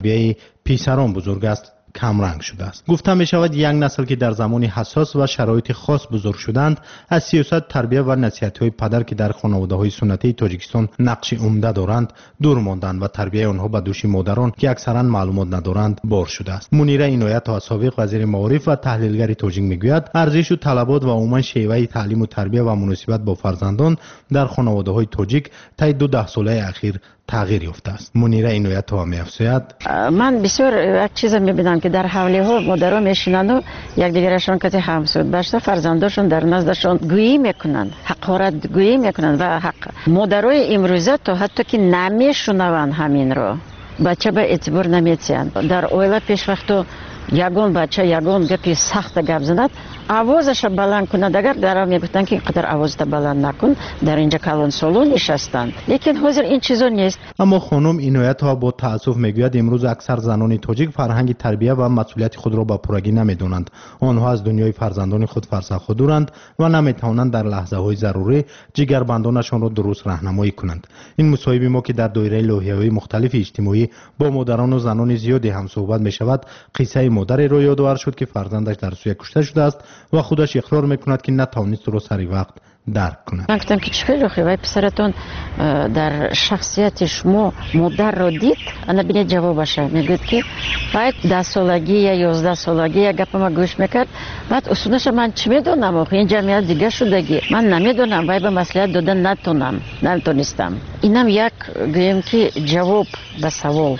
بیای پیسران بزرگ است کم رنگ شده است. گفته می شود یک نسل که در زمانی حساس و شرایط خاص بزرگ شدند از سیاست، تربیت و نصیحت‌های پدر که در خانواده‌های سنتی تاجیکستان نقش عمده دارند دور ماندند و تربیت آنها به دوش مادران که اکثرا معلومات ندارند بار شده است. منیره اینایت سابق وزیر معارف و تحلیلگر تاجیک میگوید ارزش و طلبات و عموما شیوه تعلیم و تربیت و مناسبت با فرزندان در خانواده‌های تاجیک طی 2 ساله اخیر تغییر یافته است. منیره اینایت ها می‌افزاید: من بسیار یک چیز می‌بینم که در حوله ها مادرها میشینند و یکدیگرشان کتی همسود باشته فرزنداشون در نزدشان گویی میکنند، حقارت گویی میکنند و حق مادرای امروزه تا حتی که نمیشنوند همین رو بچه به اعتبار نمیتیند. در اویلا پیش وقتو یگان بچه یگان گپی سخت گپ زند آوازش بلند کند، اگر در میگفتن که اینقدر آوازت بلند نکن در اینجا کلان سالون نشستند، لیکن حاضر این چیزا نیست. اما خانم اینایت ها با تأسف میگوید امروز اکثر زنان تاجیک فرهنگ تربیت و مسئولیت خود را به پورگی نمیدانند. آنها از دنیای فرزندان خود فرسخ دورند و نمیتوانند در لحظه های ضروری جگربندانشان را درست راهنمایی کنند. این مصاحبه ما که در دایره لوحه‌های مختلف اجتماعی با مادران و زنان زیادی هم صحبت می شود، قصه مادری را یادآور شد که فرزندش در سوی کشته شده است و خودش اقرار میکند که نتوانست رو سری وقت درک کند. من گفتم که چه خیلی وای پسرتون در شخصیت شما مادر را دید؟ انا بینه جوابش میگوید که باید 10 سالگی یا 11 سالگی یا گپ ما گوش میکرد. بعد اصولش من چه میدونم آخه این جمعیت دیگه شدگی من نمیدونم وای به مسئولیت دادن نتونستم. اینم یک گویم که جواب به سوال.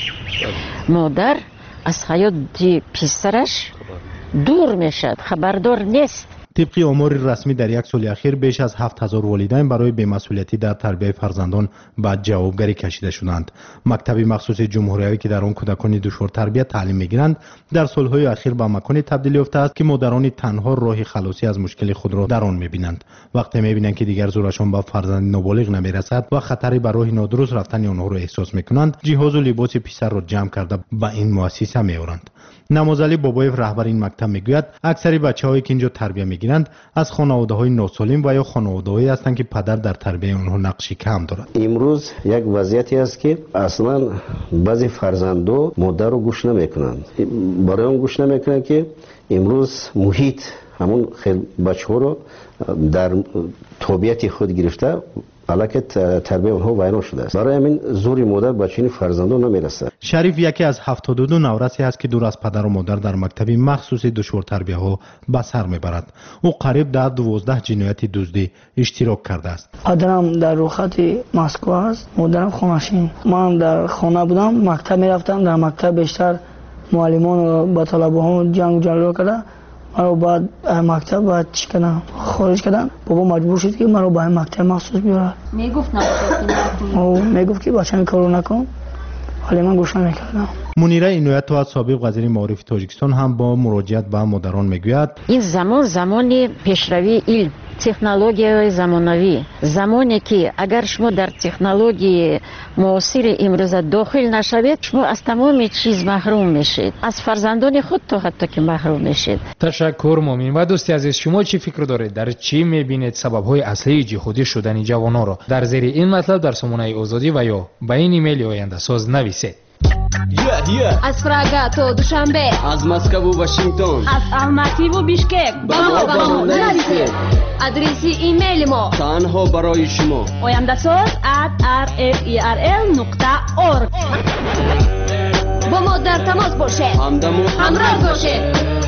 مادر از حیات پسرش دور میشد، خبردار نیست. طبق آمار رسمی در 1 سال اخیر بیش از 7000 والدین برای بی‌مسئولیتی در تربیت فرزندان به جوابگری کشیده شدند. مکتب مخصوص جمهوریتی که در آن کودکان دشوار تربیت تعلیم میگیرند در سالهای اخیر به مکانی تبدیل یافته است که مادران تنها راه خلاصی از مشکل خود را در آن میبینند. وقتی میبینند که دیگر زورشان به فرزند نابالغ نمیرسد و خطری بر راه نادرست رفتن آنها را احساس میکنند، جهاز و لباس پسر را جمع کرده به این مؤسسه میآورند. نمازعلی بابایف رهبر این مکتب میگوید اکثر بچه‌هایی که اینجا تربیت میگیرند از خانواده‌های ناسالم و یا خانواده‌هایی هستند که پدر در تربیت آنها نقشی کم دارد. امروز یک وضعیتی است که اصلا بعضی فرزندان مادر رو گوش نمیکنند. برای اون گوش نمیکنند که امروز محیط همون خیلی بچه‌ها رو در طبیعت خود گرفته علاقه تربیت اونها ویران شده است. برای همین زوری مادر به چین فرزندان نمیرسه. شریف یکی از 72 نورسی است که دور از پدر و مادر در مکتب مخصوص دشوار تربیت ها به سر میبرد. او قریب در 12 جنایت دزدی اشتراک کرده است. پدرم در روخت مسکو است، مادرم خونشین. من در خانه بودم، مکتب میرفتم. در مکتب بیشتر معلمان و با طلبه ها جنگ و جلو کرده. مرا بعد مکتب باید چی کنم خارج کردن. بابا مجبور شد که مرا به مکتب مخصوص بیاره. میگفت که بچه‌م کارو نکن، ولی من گوش نمیکردم. منیره اینایت ها سابق وزیر معارف تاجیکستان هم با مراجعت به مادران میگوید این زمان پیشروی علم، تکنولوژی زمانوی، زمانی که اگر شما در تکنولوژی معاصر امروز داخل نشوید شما از تمام چیز محروم میشید، از فرزندان خود تا حتی که محروم میشید. تشکر مومین. و دوستی عزیز، شما چی فکر دارید؟ در چی میبینید سبب‌های اصلی جهودی شدن جوانان را؟ در زیر این مطلب در سامانه آزادی و یا به این ایمیل آینده ساز نویسید. از پراگا تا دوشنبه، از مسکو و واشنگتن، از الماتی و بیشکک با ما نویسید. آدرس ایمیل ما تنها برای شما oyandasaz@rferl.org. با ما در تماس باشید، همراه باشید.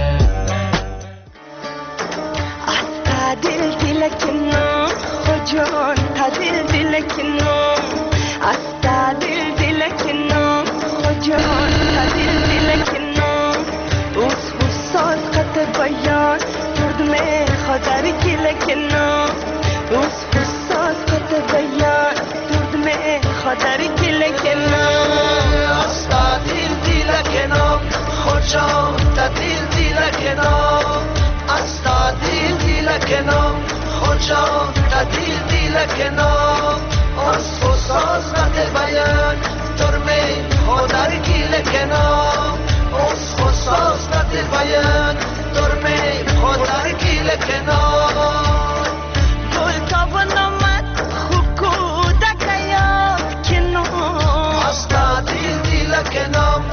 دل دلکنم خجان دل دلکنم استا دل دلکنم خجان دل دلکنم اوس حساس قط بیان درد میں خدر کلکنم اوس حساس قط بیان درد میں خدر کلکنم استا دل دلکنم خجان دل دلکنم استا دل دلکنم خجان دل دلکنم از حساس قط بیان درد خدر کلکنم از حساس قط بیان درد خدر کلکنم گل تابنامت خوکو دکیا کنم استا دل دلکنم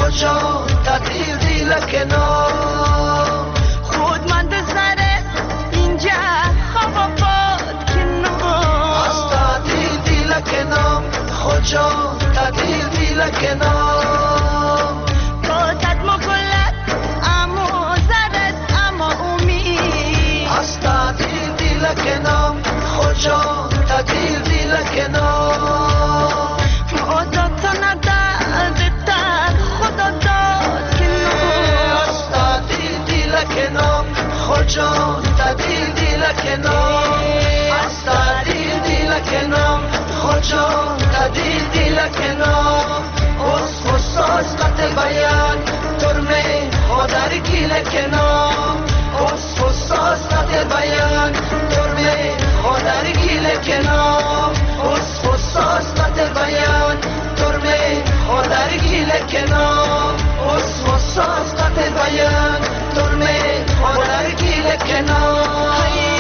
کجا تعطیل دیل کنار خودمند سره اینجا خواب آباد کنار از تعطیل دیل کنار کجا تعطیل دیل کنار بازد مکلت اما زرد اما امید از تعطیل دیل کنار کجا تعطیل دیل کنار خدا تا نداد تر خدا داد کنار از تعطیل دیل کنار کجا تعطیل دیل کنار از تعطیل دیل کنار کجا تعطیل دیل کنار از خصاص قتل بیان ترمه خودر گیل کنار از خصاص قتل بیان ترمه خودر گیل کنار از خصاص قتل بیان ترمه خودر گیل کنار از خصاص قتل بیان ترمه خودر گیل کنار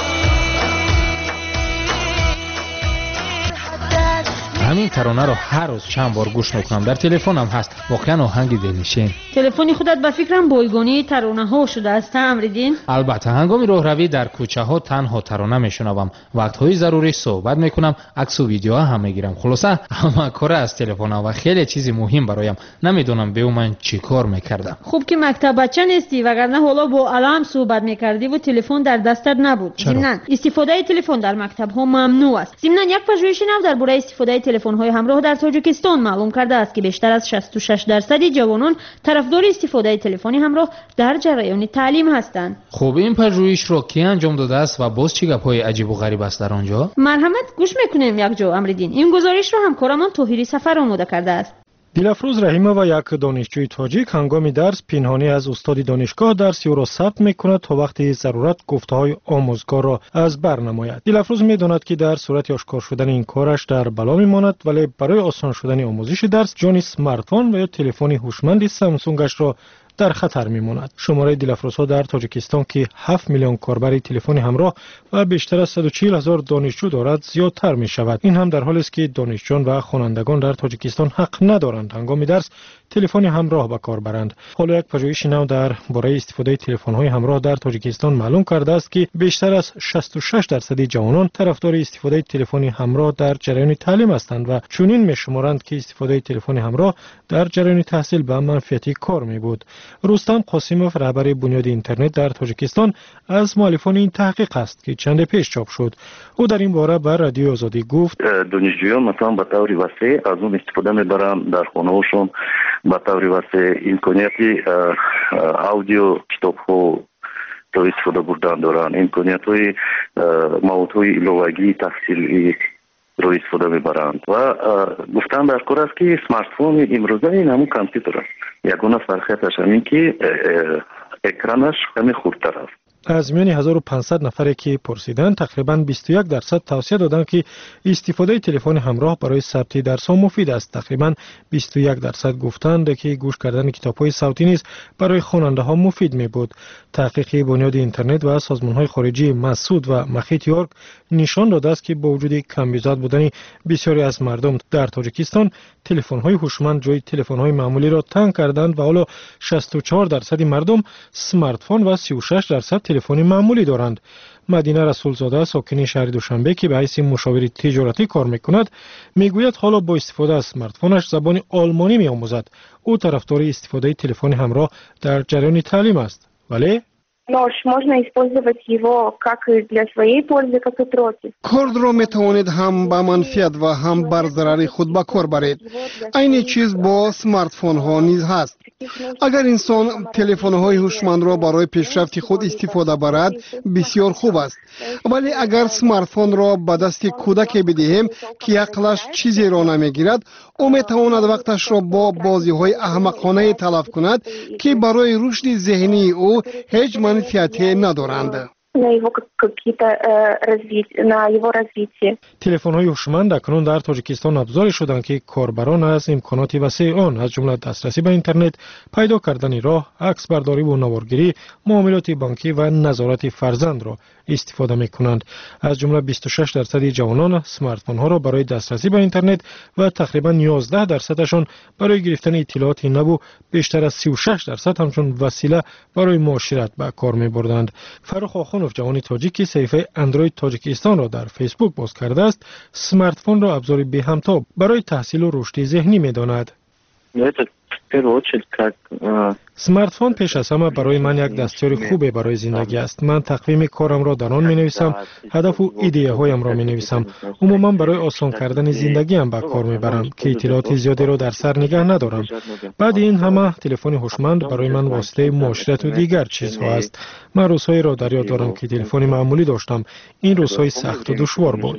همین ترانه رو هر روز چند بار گوش میکنم. در تلفنم هست. واقعا آهنگ دلنشین. تلفنی خودت به فکرم بایگانی ترانه ها شده است امریدین؟ البته هنگام راهروی در کوچه ها تنها ترانه میشنوم. وقت های ضروری صحبت میکنم، عکس و ویدیوها هم میگیرم. خلاصه همه کار از تلفن و خیلی چیزی مهم برایم. نمیدونم به من چی کار میکردم. خوب که مکتب بچه نیستی، وگرنه حالا با علم صحبت میکردی و تلفن در دستت نبود. ضمناً استفاده تلفن در مکتب ها ممنوع است. ضمناً یک پژوهش نو درباره استفاده تلفن‌های همراه در تاجیکستان معلوم کرده است که بیشتر از 66% جوانان طرفدار استفاده تلفنی همراه در جریان تعلیم هستند. خب این پژوهش رو کی انجام داده است و باز چه گپ‌های عجیب و غریب است در آنجا؟ مرحمت گوش میکنیم یک جا امریدین. این گزارش رو همکارمان طاهری سفر آماده کرده است. دلافروز رحیمه و یک دانشجوی تاجیک هنگام درس پنهانی از استاد دانشگاه درسی او را ثبت میکند تا وقتی ضرورت گفته‌های آموزگار را از بر نماید. دلافروز میداند که در صورت آشکار شدن این کارش در بلا میماند، ولی برای آسان شدن آموزش درس جان اسمارتفون و یا تلفن هوشمند سامسونگش را در خطر میماند. شماره دلافروزها در تاجیکستان که 7 میلیون کاربر تلفن همراه و بیشتر از 140,000 دانشجو دارد زیادتر می شود. این هم در حالی است که دانشجویان و خوانندگان در تاجیکستان حق ندارند هنگام درس تلفن همراه به کار برند. حالا یک پژوهش نو در باره استفاده تلفن‌های همراه در تاجیکستان معلوم کرده است که بیشتر از 66% جوانان طرفدار استفاده تلفن همراه در جریان تعلیم هستند و چنین می‌شمارند که استفاده تلفن همراه در جریان تحصیل به منفعت کار می‌بود. رستم قاسموف رهبر بنیاد اینترنت در تاجیکستان از مؤلفان این تحقیق است که چند پیش چاپ شد. او در این باره به رادیو آزادی گفت دانشجویان مثلا به طور وسیع از اون استفاده می‌برند در خانه‌هاشون به طور وسیع امکانیتی آدیو کتاب‌ها رو استفاده بردن دارند. امکانیت‌های موادهای ایلوگی تحصیلی رو استفاده می‌برند و گفتن در کار است که اسمارت فون امروزه این همون کامپیوتر است. یگانه فرقیتش همین که اکرانش خیلی خردتر است. از میان 1500 نفری که پرسیدند تقریباً 21% توصیه دادند که استفاده تلفن همراه برای ثبت درس‌ها مفید است. تقریباً 21% گفتند که گوش کردن کتاب‌های صوتی نیز برای خواننده‌ها مفید می‌بود. تحقیق بنیاد اینترنت و سازمان‌های خارجی مسعود و مخیط یورک نشان داده است که با وجود کمبود بودن بسیاری از مردم در تاجیکستان تلفن‌های هوشمند جای تلفن‌های معمولی را تنگ کردند و حالا 64% مردم اسمارت فون و 36% تلفن معمولی دارند. مدینه رسولزاده ساکن شهر دوشنبه که به حیث مشاور تجارتی کار میکند میگوید حالا با استفاده از اسمارت فونش زبان آلمانی میآموزد. او طرفدار استفاده تلفن همراه در جریان تعلیم است. ولی Нож можно использовать его как и для своей пользы, как и против. کرد را میتوانید هم به منفعت و هم بر ضرر خود به کار برید. این چیز با اسمارت فون ها نیز هست. اگر انسان تلفن های هوشمند را برای پیشرفت خود استفاده برد بسیار خوب است، ولی اگر اسمارت فون را به دست کودک بدهیم که عقلش چیزی را نمیگیرد، او میتواند وقتش را با بازی های احمقانه تلف کند که برای رشد ذهنی او هیچ منفعتی ندارند. на его какие-то на его развитие. تلفن‌های هوشمند اکنون در تاجیکستان ابزاری شدند که کاربران از امکانات وسیع آن از جمله دسترسی به اینترنت، پیدا کردن راه، عکس برداری و نوارگیری، معاملات بانکی و نظارت فرزند را استفاده می‌کنند. از جمله 26% جوانان اسمارت‌فون‌ها را برای دسترسی به اینترنت و تقریباً 11% برای گرفتن اطلاعات نو، بیشتر از 36% همچون وسیله برای معاشرت به کار می‌بردند. فرخ آخونوف جوان تاجیکی صفحه اندروید تاجیکستان را در فیسبوک باز کرده است. اسمارتفون را ابزاری به همتا برای تحصیل و رشد ذهنی می‌داند. اسمارتفون پیش از همه برای من یک دستیار خوبه برای زندگی است. من تقویم کارم را در آن می‌نویسم، هدف و ایده هایم را می‌نویسم. عموما برای آسان کردن زندگیم به کار می‌برم که اطلاعات زیادی را در سر نگه ندارم. بعد این همه تلفن هوشمند برای من واسطه معاشرت و دیگر چیزها است. من روزهایی را در یاد دارم که تلفن معمولی داشتم. این روزهای سخت و دشوار بود.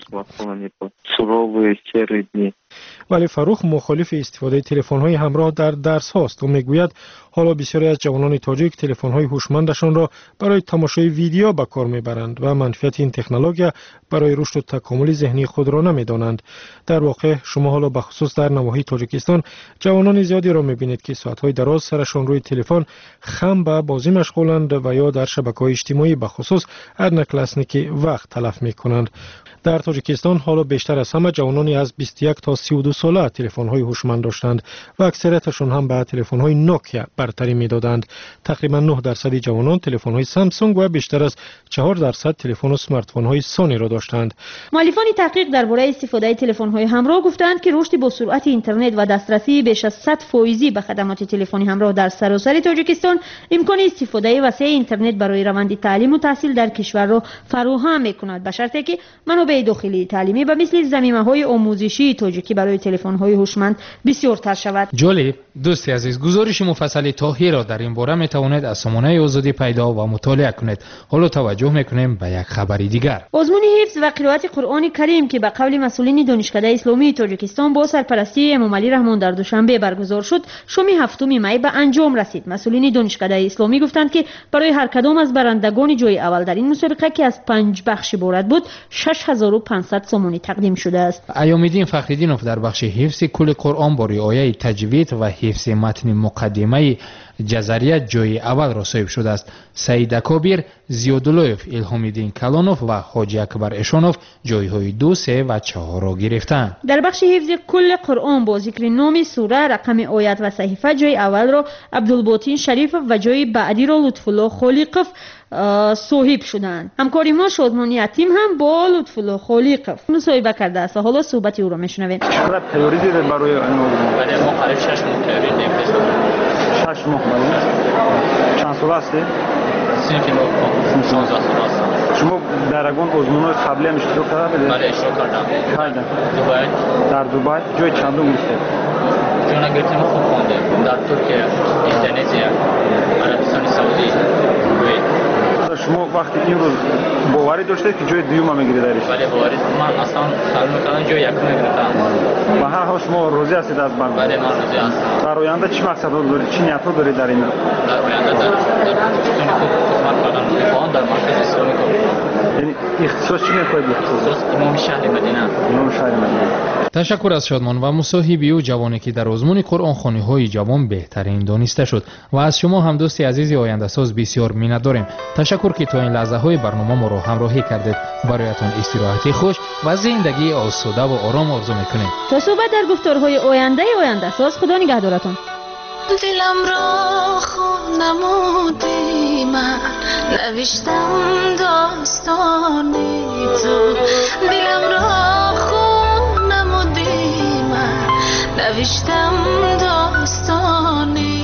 ولی فروخ مخالف استفاده تلفن‌های همراه در درس هاست و میگوید حالا بسیاری از جوانان تاجیک تلفن‌های هوشمندشان را برای تماشای ویدیو به کار میبرند و منفعت این تکنولوژی برای رشد و تکامل ذهنی خود را نمیدانند. در واقع شما حالا به خصوص در نواحی تاجیکستان جوانان زیادی را میبینید که ساعت‌های دراز سرشان روی تلفن خم به بازی مشغولند و یا در شبکه‌های اجتماعی به خصوص ادنکلاسنیکی وقت تلف میکنند. در تاجیکستان حالا بیشتر از همه جوانانی از 21 تا 32 ساله تلفن‌های هوشمند داشتند و اکثریتشان هم به تلفن‌های نوکیا برتری می‌دادند. تقریباً 9% جوانان تلفن‌های سامسونگ و بیشتر از 4% تلفن و اسمارتفون‌های سونی را داشتند. مؤلفان تحقیق درباره استفاده تلفن‌های همراه گفتند که رشد با سرعت اینترنت و دسترسی بیش از 100% به خدمات تلفنی همراه در سراسر تاجیکستان امکان استفاده وسیع اینترنت برای روند تعلیم و تحصیل در کشور را فراهم می‌کند، به شرطی که منابع داخلی تعلیمی و مثل زمینه‌های آموزشی تاجیکی برای تلفن‌های هوشمند بسیارتر شود. جالب دوستی عزیز، گزارش مفصل تاهی را در این باره میتوانید از سامانه آزادی پیدا و مطالعه کنید. حالا توجه میکنیم به یک خبر دیگر. آزمون حفظ و قرائت قرآن کریم که به قول مسئولین دانشکده اسلامی تاجیکستان با سرپرستی امام علی رحمان در دوشنبه برگزار شد، شام 7 می به انجام رسید. مسئولین دانشکده اسلامی گفتند که برای هر کدام از برندگان جای اول در این مسابقه که از 5 بخش عبارت بود 6500 سومانی تقدیم شده است. ایام‌الدین فخرالدینوف در بخش حفظ کل قرآن با رعایت تجوید و حفظ متن مقدمه جزریه جای اول را صاحب شده است. سعید اکابر، زیاداللهف، الهام‌الدین کلانوف و حاجی اکبر اشانوف جایهای 2، 3 و 4 را گرفتند. در بخش حفظ کل قرآن با ذکر نام سوره، رقم آیت و صحیفه جای اول را عبدالباطن شریف و جای بعدی را لطف‌الله خالقов صاحب شدند. همکاری ما شادمان یتیم هم با لطف‌الله خالقов مصاحبه کرده است و حالا صحبت او را میشنویم. چقدر تئوری دیدید برای برای ما قریب 6 ماه تئوری داریم. 6 ماه چند سال هستی؟ 16 سال است. شما در اون آزمون‌های قبلی هم اشتراک کردید؟ بله اشتراک کردم. کجا؟ دبی. در دبی جای چندم گرفتید؟ جون گرفتم خوب خوندم. در ترکیه، اندونزیا، عربستان سعودی. شما وقتی این روز باوری داشته که جای دوم میگیرید درش؟ بله باوری من اصلا خیال می‌کردم جای یکم میگیرم. و هر حال شما راضی هستید از من؟ بله من راضی هستم. در آینده چی مقصد دارید؟ چی نیت دارید در این؟ در آینده در پاکستان خوب خدمت کردن می‌خواهم در مرکز اسلامی کار. یعنی اختصاص چی می‌خواید؟ اختصاص امام شهر مدینه. امام شهر مدینه. تشکر از شادمان و مصاحبه او جوانی که در آزمون قرآن خوانی‌های جوان بهترین دانسته شد و از شما هم دوستی عزیز آینده ساز بسیار می‌نت داریم. تشکر که تا این لحظه های برنامه ما رو همراهی کردید. برایتان استراحتی خوش و زندگی آسوده و آرام آرزو می‌کنیم. تا صحبت در گفتارهای آینده ساز، خدا نگهدارتان. دلم را خون نمودی، من نوشتم داستانی تو. دلم را خون نمودی، من نوشتم داستانی